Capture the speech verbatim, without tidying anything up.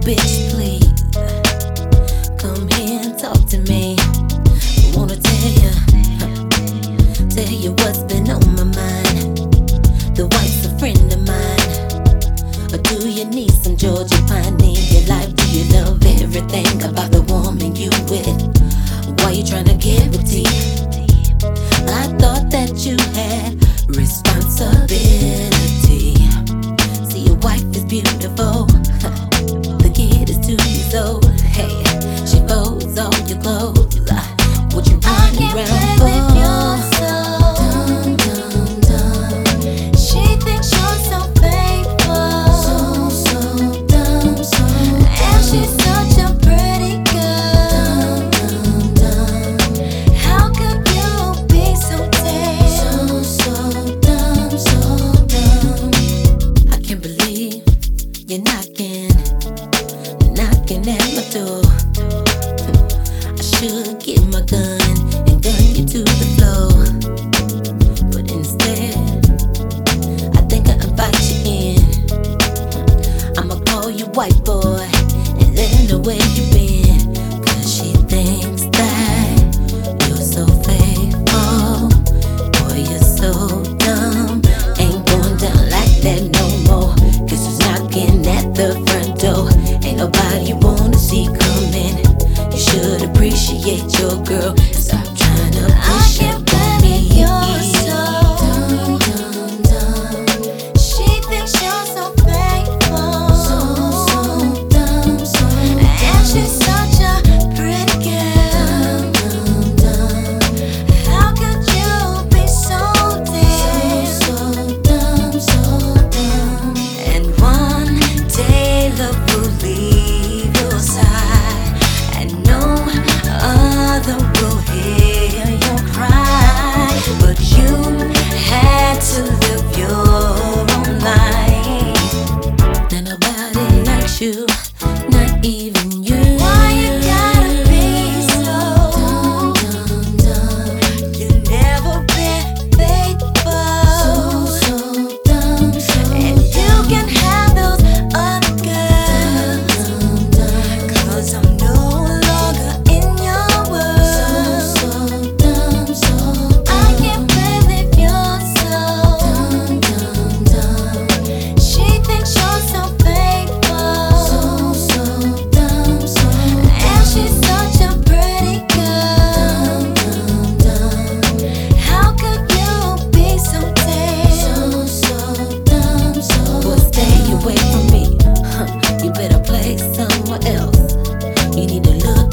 bitch, please come here and talk to me. I wanna tell you, tell you what's been on my mind. The wife's a friend of mine. Or do you need some Georgia pine in your life? Do you love everything about the woman you with? Why you tryna give it tea? I thought that you had responsibility. See, your wife is beautiful. The kid is two years old. Hey, she folds all your clothes. What you running around for? You're knocking, knocking at my door. I should get my gun and gun you to the floor, but instead, I think I'll invite you in. I'ma call you white boy and let her know where you been. Cause she thinks that you're so faithful. Boy, you're so dumb. Ain't going down like that no more. Cause who's knocking at the front door? Ain't nobody you wanna see coming. You should appreciate your girl and stop trying to push it on me. You're so dumb, dumb, dumb. She thinks you're so faithful, so, so dumb, so dumb. And she's such a pretty girl, dumb, dumb, dumb. How could you be so damn, so, so dumb, so dumb? And one day love will leave your side, and no other will hear your cry. But you had to live your own life. Now nobody likes you, not even you. Why you gotta be so dumb, dumb? You never been faithful, so, so dumb, so and you can have those other girls, cause I'm no longer in your world. So, so dumb, so dumb. I can't believe you're so dumb, dumb, dumb. She thinks you're so faithful, so, so dumb, so dumb. And she's such a pretty girl, dumb, dumb, dumb. How could you be so damn, so, so dumb, so Boy, stay away from me. Huh. You better play somewhere else. You need to look